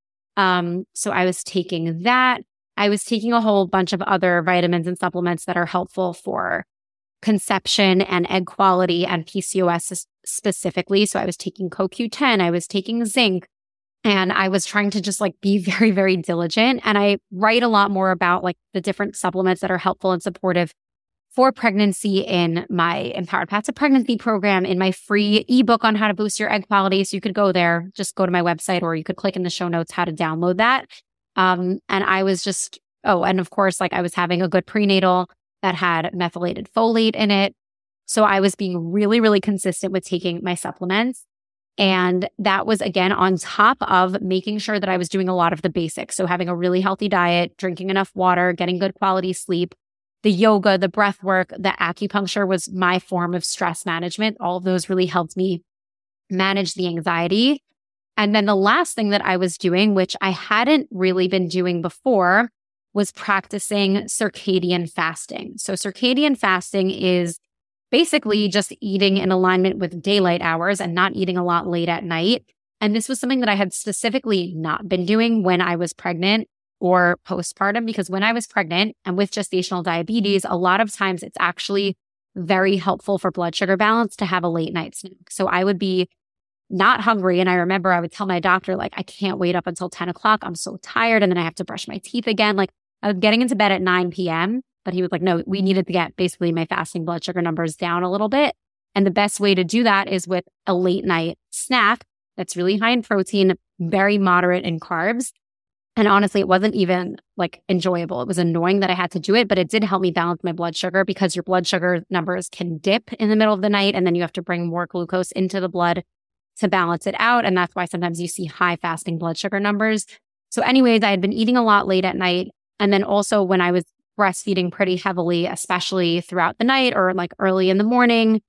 So I was taking that. I was taking a whole bunch of other vitamins and supplements that are helpful for conception and egg quality and PCOS specifically. So I was taking CoQ10, I was taking zinc, and I was trying to just like be very, very diligent. And I write a lot more about like the different supplements that are helpful and supportive for pregnancy in my Empowered Path to Pregnancy program, in my free ebook on how to boost your egg quality. So you could go there, just go to my website, or you could click in the show notes how to download that. And I was just, and of course, like I was having a good prenatal that had methylated folate in it. So I was being really, really consistent with taking my supplements. And that was, again, on top of making sure that I was doing a lot of the basics. So having a really healthy diet, drinking enough water, getting good quality sleep, the yoga, the breath work, the acupuncture was my form of stress management. All of those really helped me manage the anxiety. And then the last thing that I was doing, which I hadn't really been doing before, was practicing circadian fasting. So circadian fasting is basically just eating in alignment with daylight hours and not eating a lot late at night. And this was something that I had specifically not been doing when I was pregnant or postpartum, because when I was pregnant and with gestational diabetes, a lot of times it's actually very helpful for blood sugar balance to have a late night snack. So I would be not hungry. And I remember I would tell my doctor, like, I can't wait up until 10 o'clock. I'm so tired. And then I have to brush my teeth again. Like I was getting into bed at 9 p.m., but he was like, no, we needed to get basically my fasting blood sugar numbers down a little bit. And the best way to do that is with a late night snack that's really high in protein, very moderate in carbs. And honestly, it wasn't even like enjoyable. It was annoying that I had to do it, but it did help me balance my blood sugar because your blood sugar numbers can dip in the middle of the night and then you have to bring more glucose into the blood to balance it out. And that's why sometimes you see high fasting blood sugar numbers. So anyways, I had been eating a lot late at night. And then also when I was breastfeeding pretty heavily, especially throughout the night or like early in the morning,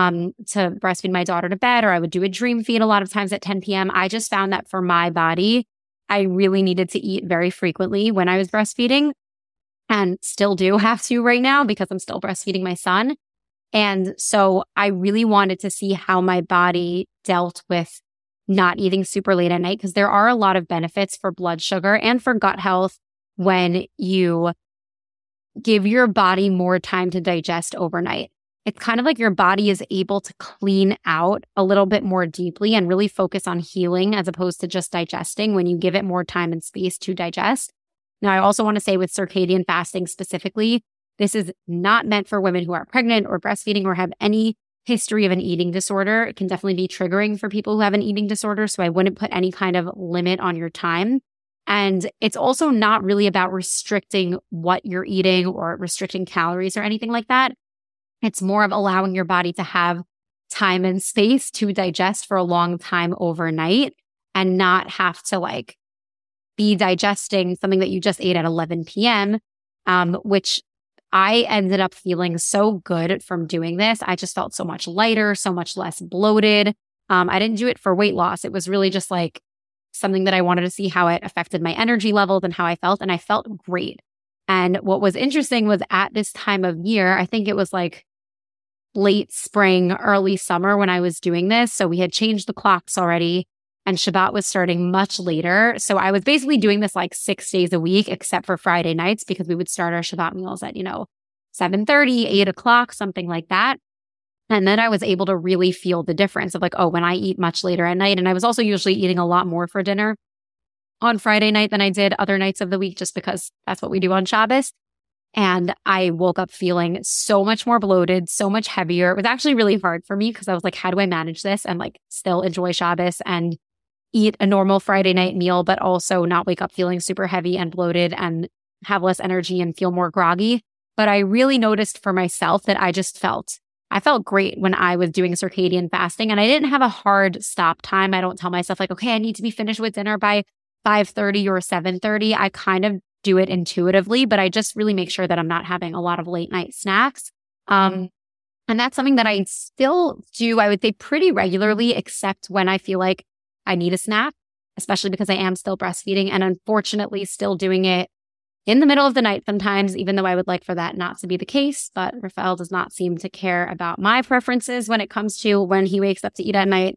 to breastfeed my daughter to bed, or I would do a dream feed a lot of times at 10 p.m. I just found that for my body, I really needed to eat very frequently when I was breastfeeding. and still do have to right now because I'm still breastfeeding my son. And so I really wanted to see how my body dealt with not eating super late at night, because there are a lot of benefits for blood sugar and for gut health when you give your body more time to digest overnight. It's kind of like your body is able to clean out a little bit more deeply and really focus on healing as opposed to just digesting when you give it more time and space to digest. Now, I also want to say with circadian fasting specifically, this is not meant for women who are pregnant or breastfeeding or have any history of an eating disorder. It can definitely be triggering for people who have an eating disorder, so I wouldn't put any kind of limit on your time. And it's also not really about restricting what you're eating or restricting calories or anything like that. It's more of allowing your body to have time and space to digest for a long time overnight and not have to be digesting something that you just ate at 11 p.m., which I ended up feeling so good from doing this. I just felt so much lighter, so much less bloated. I didn't do it for weight loss. It was really just something that I wanted to see how it affected my energy levels and how I felt. And I felt great. And what was interesting was at this time of year, I think it was late spring, early summer when I was doing this. So we had changed the clocks already and Shabbat was starting much later. So I was basically doing this 6 days a week, except for Friday nights, because we would start our Shabbat meals at, 7:30, 8 o'clock, something like that. And then I was able to really feel the difference of when I eat much later at night. And I was also usually eating a lot more for dinner on Friday night than I did other nights of the week, just because that's what we do on Shabbos. And I woke up feeling so much more bloated, so much heavier. It was actually really hard for me because I was how do I manage this and still enjoy Shabbos and eat a normal Friday night meal, but also not wake up feeling super heavy and bloated and have less energy and feel more groggy. But I really noticed for myself that I felt great when I was doing circadian fasting, and I didn't have a hard stop time. I don't tell myself okay, I need to be finished with dinner by 5:30 or 7:30. I kind of do it intuitively, but I just really make sure that I'm not having a lot of late night snacks. And that's something that I still do, I would say, pretty regularly, except when I feel like I need a snack, especially because I am still breastfeeding and unfortunately still doing it in the middle of the night sometimes, even though I would like for that not to be the case. But Rafael does not seem to care about my preferences when it comes to when he wakes up to eat at night.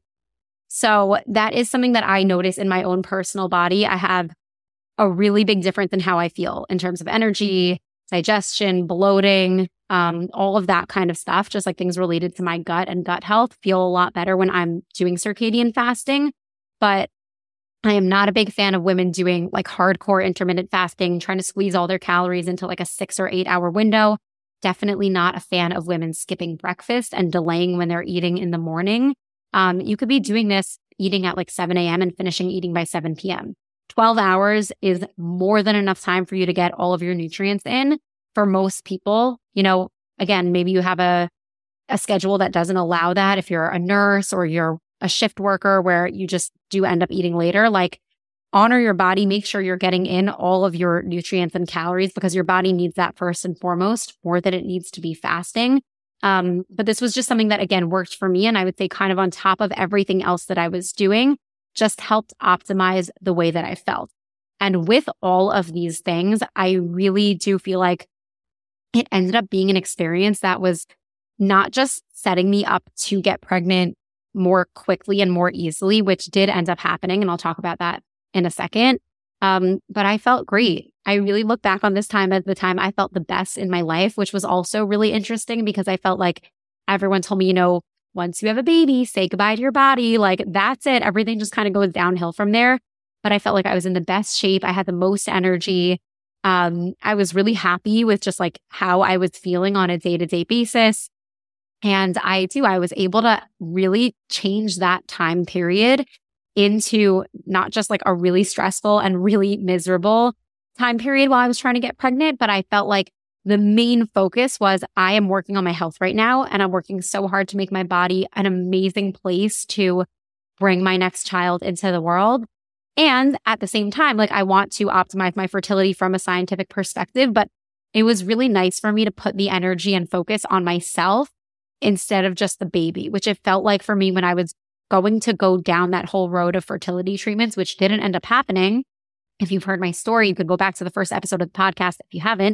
So that is something that I notice in my own personal body. I have a really big difference in how I feel in terms of energy, digestion, bloating, all of that kind of stuff, just things related to my gut and gut health feel a lot better when I'm doing circadian fasting. But I am not a big fan of women doing hardcore intermittent fasting, trying to squeeze all their calories into a 6 or 8 hour window. Definitely not a fan of women skipping breakfast and delaying when they're eating in the morning. You could be doing this eating at 7 a.m. and finishing eating by 7 p.m. 12 hours is more than enough time for you to get all of your nutrients in. For most people, again, maybe you have a schedule that doesn't allow that. If you're a nurse or you're a shift worker where you just do end up eating later, honor your body, make sure you're getting in all of your nutrients and calories because your body needs that first and foremost more than it needs to be fasting. But this was just something that, again, worked for me. And I would say kind of on top of everything else that I was doing, just helped optimize the way that I felt. And with all of these things, I really do feel like it ended up being an experience that was not just setting me up to get pregnant more quickly and more easily, which did end up happening. And I'll talk about that in a second. But I felt great. I really look back on this time as the time I felt the best in my life, which was also really interesting because I felt like everyone told me, once you have a baby, say goodbye to your body. That's it. Everything just kind of goes downhill from there. But I felt like I was in the best shape. I had the most energy. I was really happy with just how I was feeling on a day-to-day basis. And I was able to really change that time period into not just a really stressful and really miserable time period while I was trying to get pregnant, but I felt like the main focus was I am working on my health right now, and I'm working so hard to make my body an amazing place to bring my next child into the world. And at the same time, I want to optimize my fertility from a scientific perspective, but it was really nice for me to put the energy and focus on myself instead of just the baby, which it felt like for me when I was going to go down that whole road of fertility treatments, which didn't end up happening. If you've heard my story, you could go back to the first episode of the podcast if you haven't.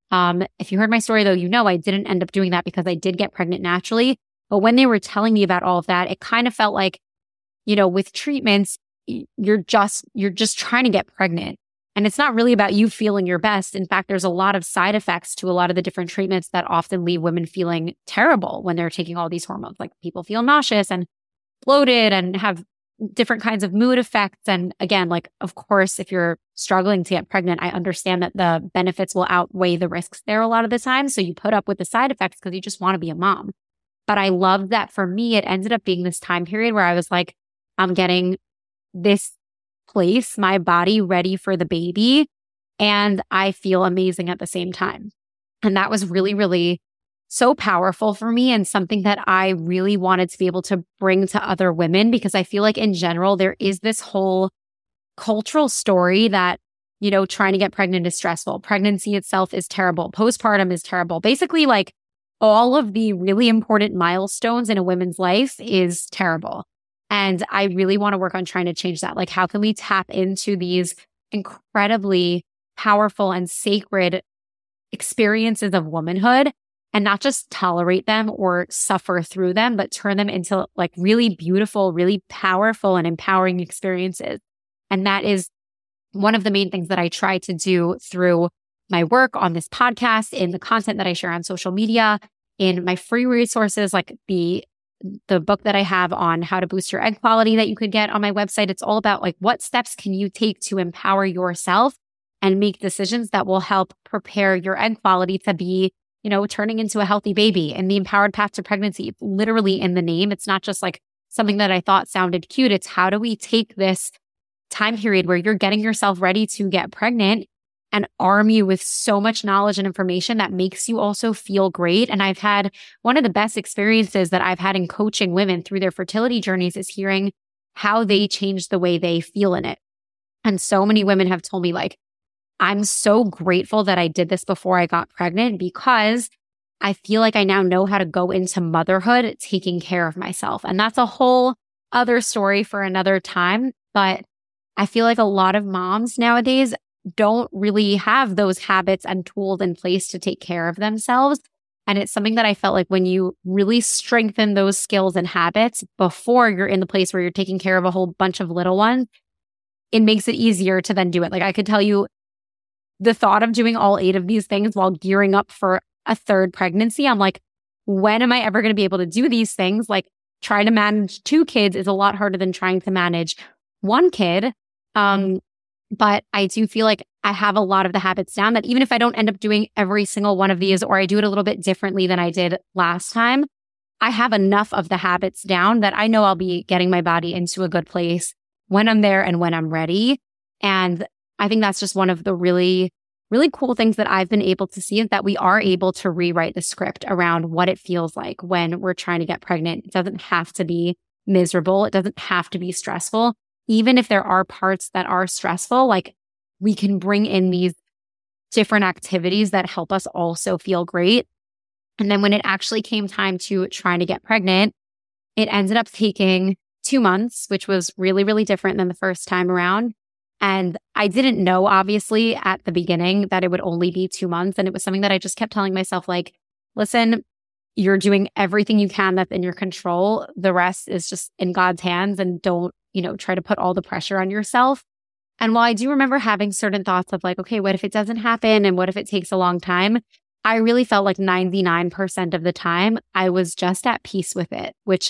If you heard my story though, you know I didn't end up doing that because I did get pregnant naturally. But when they were telling me about all of that, it kind of felt like, with treatments, you're just trying to get pregnant. And it's not really about you feeling your best. In fact, there's a lot of side effects to a lot of the different treatments that often leave women feeling terrible when they're taking all these hormones. Like people feel nauseous and bloated and have different kinds of mood effects. And again, like, of course, if you're struggling to get pregnant, I understand that the benefits will outweigh the risks there a lot of the time. So you put up with the side effects because you just want to be a mom. But I love that for me, it ended up being this time period where I was like, I'm getting this place, my body ready for the baby. And I feel amazing at the same time. And that was really, really so powerful for me and something that I really wanted to be able to bring to other women, because I feel like in general, there is this whole cultural story that, trying to get pregnant is stressful. Pregnancy itself is terrible. Postpartum is terrible. Basically, like all of the really important milestones in a woman's life is terrible. And I really want to work on trying to change that. Like, how can we tap into these incredibly powerful and sacred experiences of womanhood and not just tolerate them or suffer through them, but turn them into like really beautiful, really powerful and empowering experiences. And that is one of the main things that I try to do through my work on this podcast, in the content that I share on social media, in my free resources, like the book that I have on how to boost your egg quality that you could get on my website. It's all about like, what steps can you take to empower yourself and make decisions that will help prepare your egg quality to be, turning into a healthy baby. And the Empowered Path to Pregnancy, it's literally in the name. It's not just like something that I thought sounded cute. It's how do we take this time period where you're getting yourself ready to get pregnant and arm you with so much knowledge and information that makes you also feel great. And I've had one of the best experiences that I've had in coaching women through their fertility journeys is hearing how they change the way they feel in it. And so many women have told me like, I'm so grateful that I did this before I got pregnant, because I feel like I now know how to go into motherhood taking care of myself. And that's a whole other story for another time. But I feel like a lot of moms nowadays don't really have those habits and tools in place to take care of themselves. And it's something that I felt like when you really strengthen those skills and habits before you're in the place where you're taking care of a whole bunch of little ones, it makes it easier to then do it. Like I could tell you, the thought of doing all 8 of these things while gearing up for a third pregnancy, I'm like, when am I ever going to be able to do these things? Like trying to manage 2 kids is a lot harder than trying to manage 1 kid. But I do feel like I have a lot of the habits down that even if I don't end up doing every single one of these, or I do it a little bit differently than I did last time, I have enough of the habits down that I know I'll be getting my body into a good place when I'm there and when I'm ready. And I think that's just one of the really, really cool things that I've been able to see, is that we are able to rewrite the script around what it feels like when we're trying to get pregnant. It doesn't have to be miserable. It doesn't have to be stressful. Even if there are parts that are stressful, like we can bring in these different activities that help us also feel great. And then when it actually came time to trying to get pregnant, it ended up taking 2 months, which was really, really different than the first time around. And I didn't know, obviously, at the beginning that it would only be 2 months. And it was something that I just kept telling myself, like, listen, you're doing everything you can that's in your control. The rest is just in God's hands, and don't, try to put all the pressure on yourself. And while I do remember having certain thoughts of like, okay, what if it doesn't happen? And what if it takes a long time? I really felt like 99% of the time I was just at peace with it, which,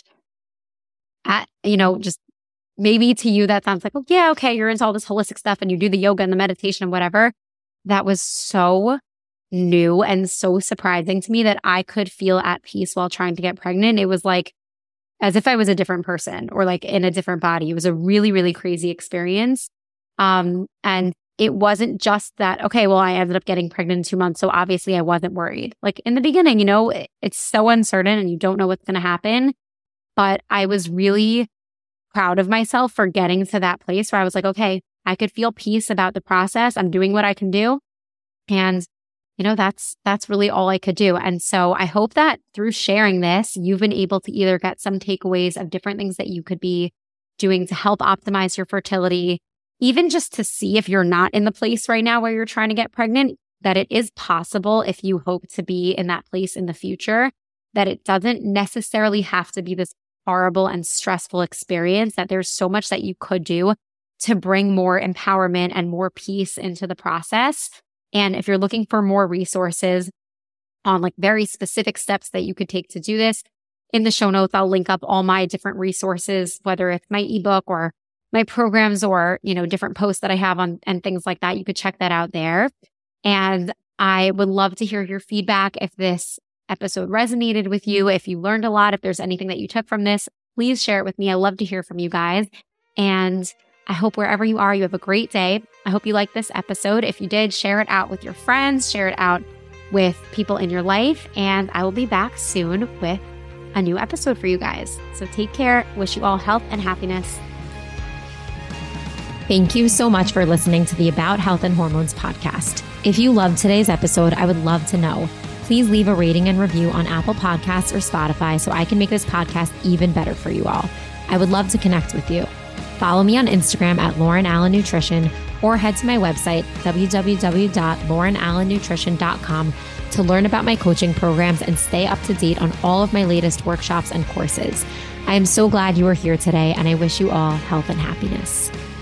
just maybe to you that sounds like, oh yeah, okay, you're into all this holistic stuff and you do the yoga and the meditation and whatever. That was so new and so surprising to me that I could feel at peace while trying to get pregnant. It was like as if I was a different person or like in a different body. It was a really, really crazy experience. And it wasn't just that, okay, well, I ended up getting pregnant in 2 months, so obviously I wasn't worried. Like in the beginning, it's so uncertain and you don't know what's going to happen. But I was really proud of myself for getting to that place where I was like, okay, I could feel peace about the process. I'm doing what I can do. And that's really all I could do. And so I hope that through sharing this, you've been able to either get some takeaways of different things that you could be doing to help optimize your fertility, even just to see if you're not in the place right now where you're trying to get pregnant. that it is possible if you hope to be in that place in the future, that it doesn't necessarily have to be this horrible and stressful experience, that there's so much that you could do to bring more empowerment and more peace into the process. And if you're looking for more resources on like very specific steps that you could take to do this, in the show notes, I'll link up all my different resources, whether it's my ebook or my programs or, different posts that I have on and things like that. You could check that out there. And I would love to hear your feedback. If this episode resonated with you, if you learned a lot, if there's anything that you took from this, please share it with me. I love to hear from you guys. And I hope wherever you are, you have a great day. I hope you liked this episode. If you did, share it out with your friends, share it out with people in your life. And I will be back soon with a new episode for you guys. So take care. Wish you all health and happiness. Thank you so much for listening to the About Health and Hormones podcast. If you loved today's episode, I would love to know. Please leave a rating and review on Apple Podcasts or Spotify so I can make this podcast even better for you all. I would love to connect with you. Follow me on Instagram at Lauren Allen Nutrition or head to my website, www.laurenallennutrition.com, to learn about my coaching programs and stay up to date on all of my latest workshops and courses. I am so glad you are here today, and I wish you all health and happiness.